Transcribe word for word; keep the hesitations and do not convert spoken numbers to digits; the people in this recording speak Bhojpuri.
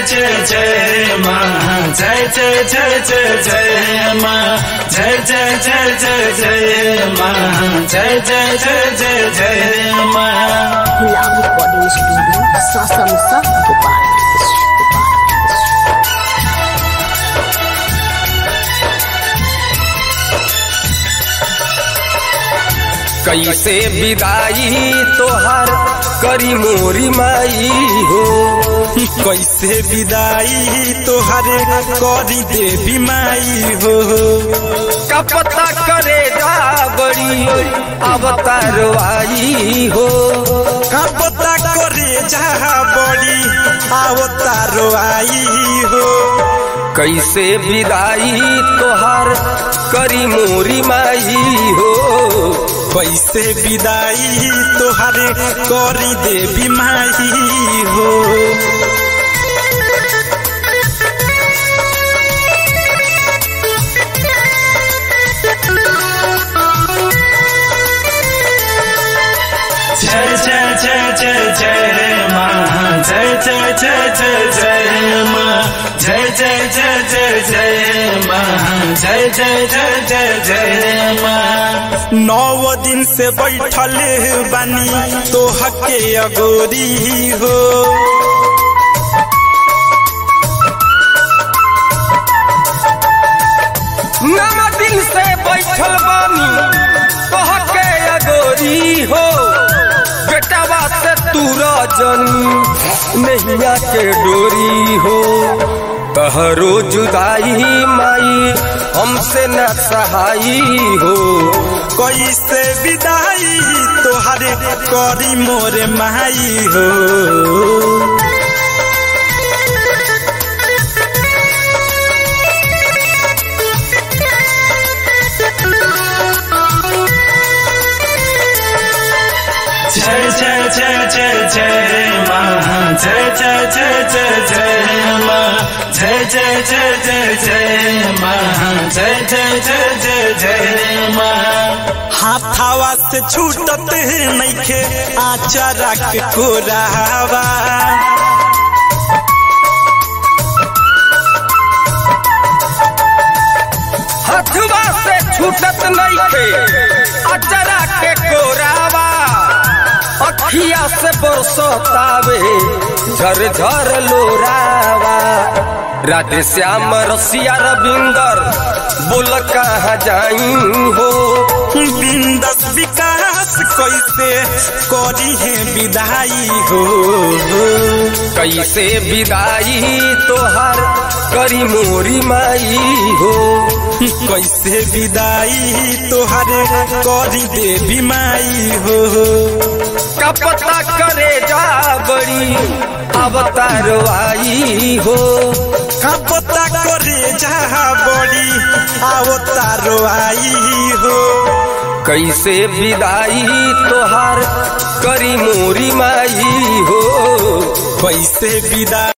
जय जय माँ जय जय जय जय जय माँ जय जय जय जय जय माँ जय जय जय जय जय माँ। Pulang Recording Studio Sasamsa Gopal. कैसे विदाई तोहार करी मोरी माई हो, कैसे विदाई तोहार करी देवी माई हो। का पता करे बड़ी अवतार आई हो, का पता करे जा बड़ी अवतार आई हो। कैसे विदाई तोहार करी मोरी माई हो, कैसे विदाई तोहार करी देवी माई हो। जय जय जय जय जय माँ जय जय जय जय जय माँ जय जय जय जय जय माँ जय जय जय जय जय माँ। नौ दिन से बैठल बानी तोह के अगोरी हो, नौ दिन से बैठल बानी तोह के अगोरी हो। बेटावा से तू राजन नैया के डोरी हो, तहरो जुदाई माई हमसे न सहाई हो। कैसे विदाई तोहारे करी मोरे माई हो। जय जय जय जय जय माँ जय जय जय जय जय माँ जय जय जय जय जय माँ जय जय जय जय जय माँ। हाथावा से छूटत नइखे आचारा के कोरावा, हथवा से छूटत नइखे आचारा के कोरावा। अखिया से बरसतावे झर झर लोरावा। राधे श्याम रसिया रविंदर बोल कहाँ जाई हो। बिंदस विकास कैसे करी है विदाई हो। कैसे विदाई तोहार करी मोरी माई हो, कैसे विदाई तोहार करी देवी माई हो। का पता करे जा बड़ी अवतार आई हो, का पता करे जा बड़ी अवतार आई हो। कैसे विदाई तोहार करी मोरी माई हो, कैसे विदाई